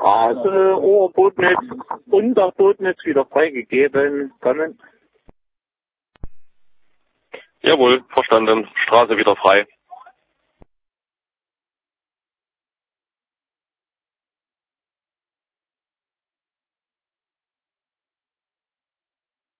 Straße, Oberbotnitz, Unterbotnitz wieder freigegeben. Kommen. Jawohl, verstanden. Straße wieder frei.